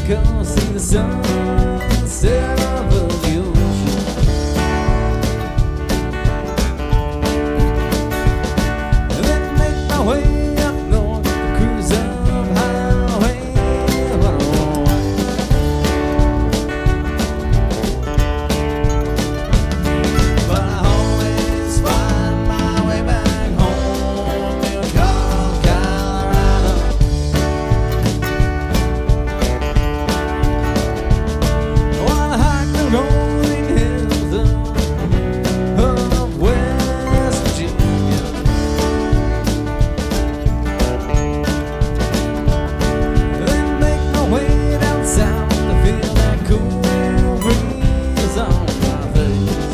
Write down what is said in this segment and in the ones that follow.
go see the sunset over the ocean. And then make my way up north, the cruise of Highway 101. But I always find my way back home to Colorado. Wanna hike the rolling hills of West Virginia. Then make my way down south to feel that cool breeze on my face.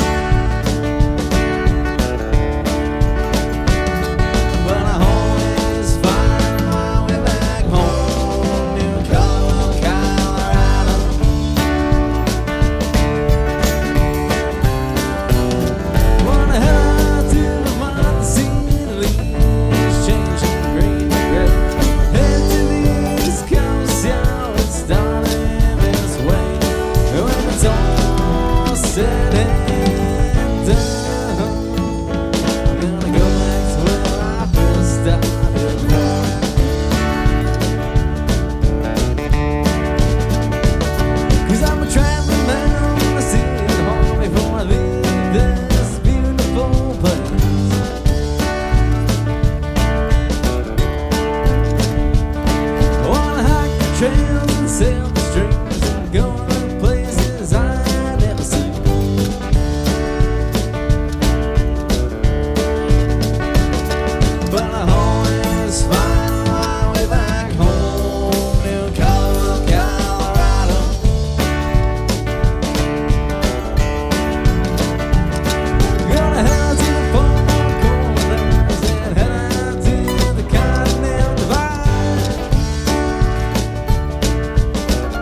But I always find my way back home to Colorado. Wanna head out to the Montesino, leaves changing green to gray. Head to the East Coast, yeah, it's starting this way. When it's all said and done, I'm gonna go back to where I first started from. 'Cause I'm a traveling man, I see it home before I leave this beautiful place. I wanna hike the trails and sail the streams and go to places I never seen. But I always find my way back home to Colorado. Gonna head out to the four corners and head out to the Continental Divide.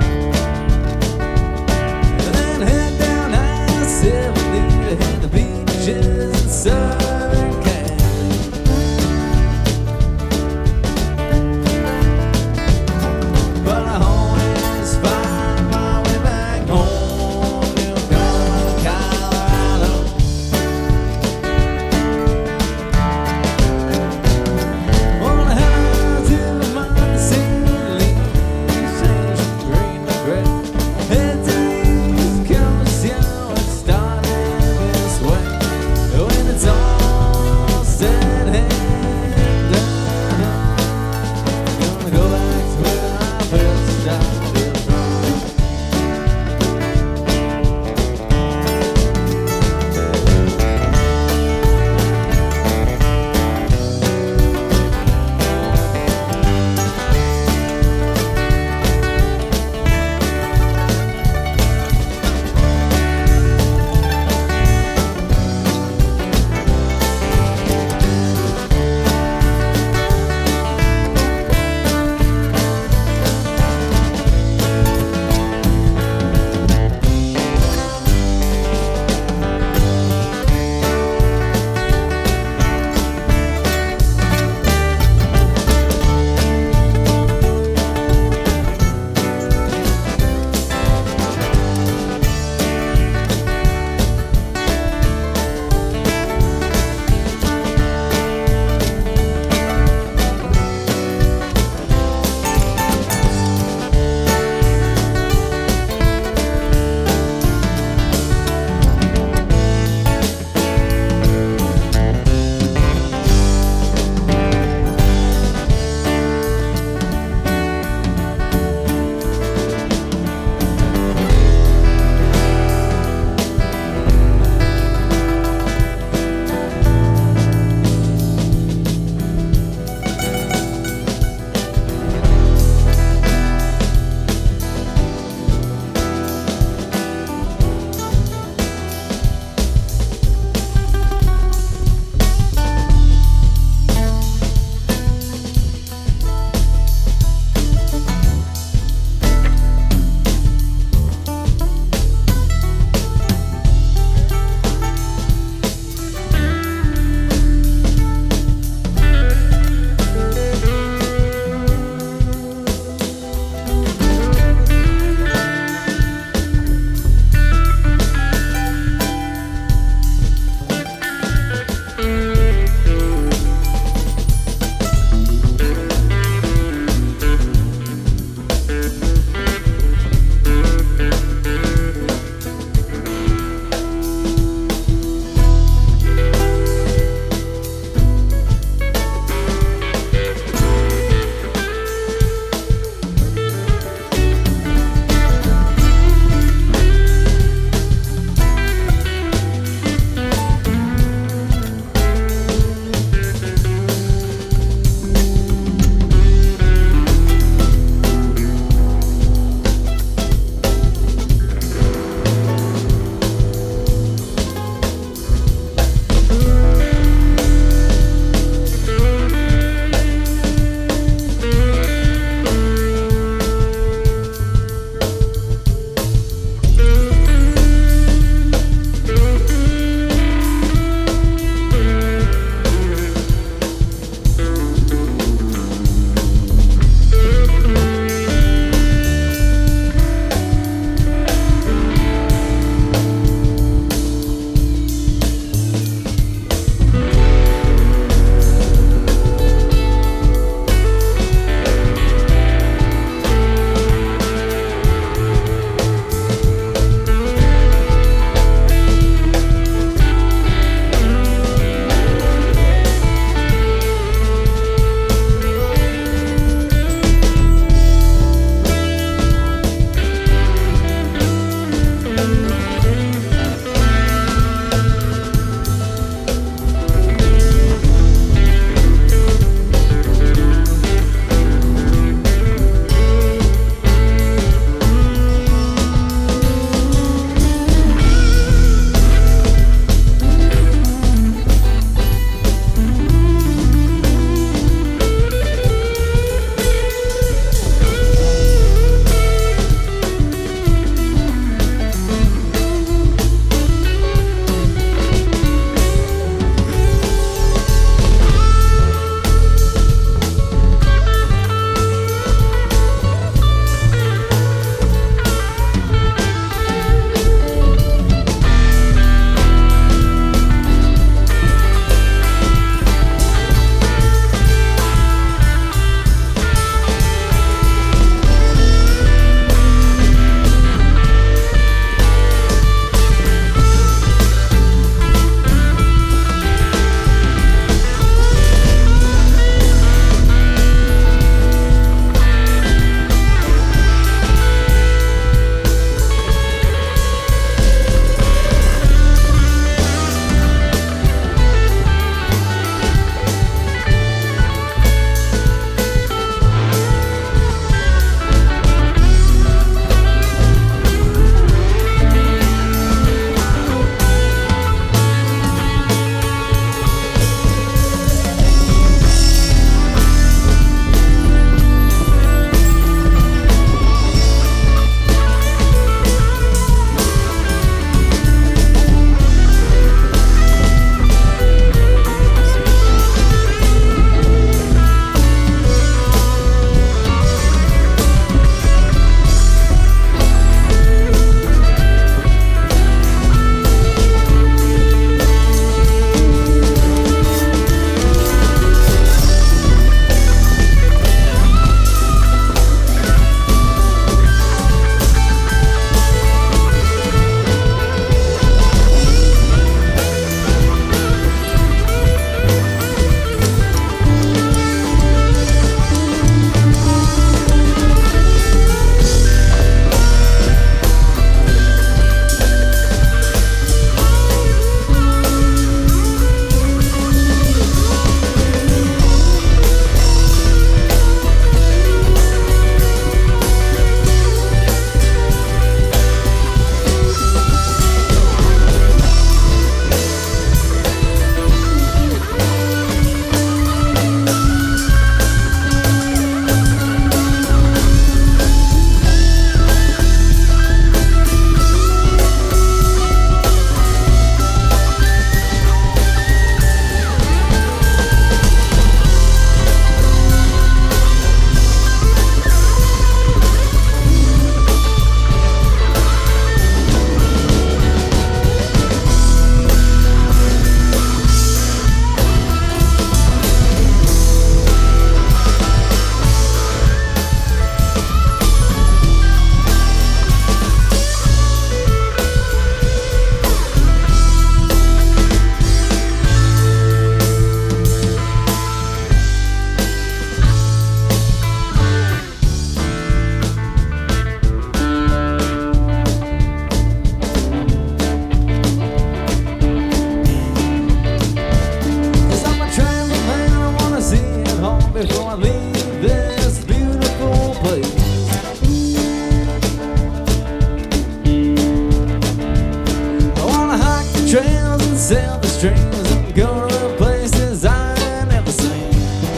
strings and go to places I never seen.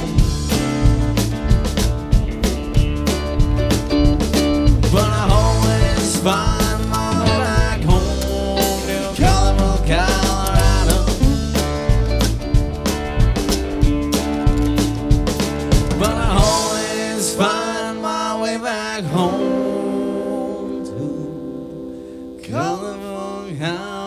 But I always find my way back home to colorful Colorado. But I always find my way back home to colorful Colorado.